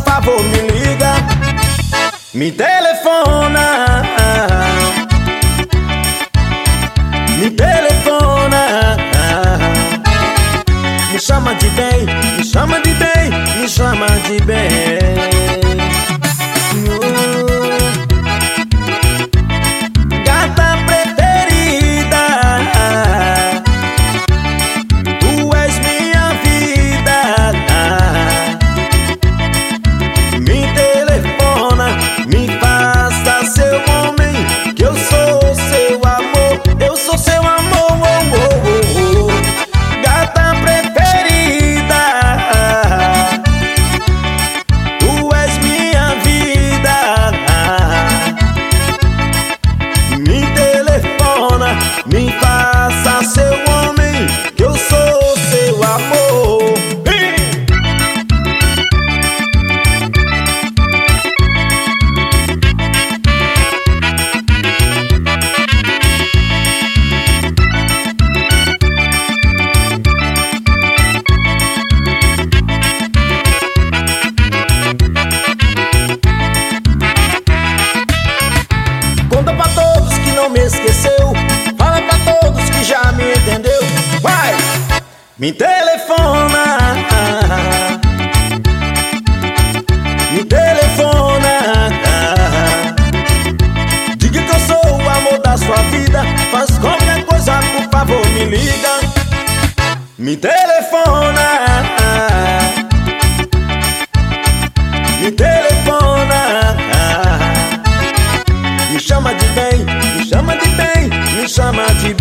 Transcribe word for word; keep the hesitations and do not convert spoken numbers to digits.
favor me liga. Me telefona, me telefona. Me chama de bem, me chama de bem, me chama de bem. Gata preferida, tu és minha vida. Me telefona, me faça seu homem, que eu sou seu amor, eu sou seu amor. Oh, oh, oh. Gata preferida, tu és minha vida. Me telefona, me faça seu homem, que eu sou seu amor. Conta pra todos que não me esqueceu, fala pra todos que já me entendeu. Vai! Me telefona, me telefona. Diga que eu sou o amor da sua vida, faz qualquer coisa, por favor me liga. Me telefona, me telefona. Me chama de bem, me chama de bem, me chama de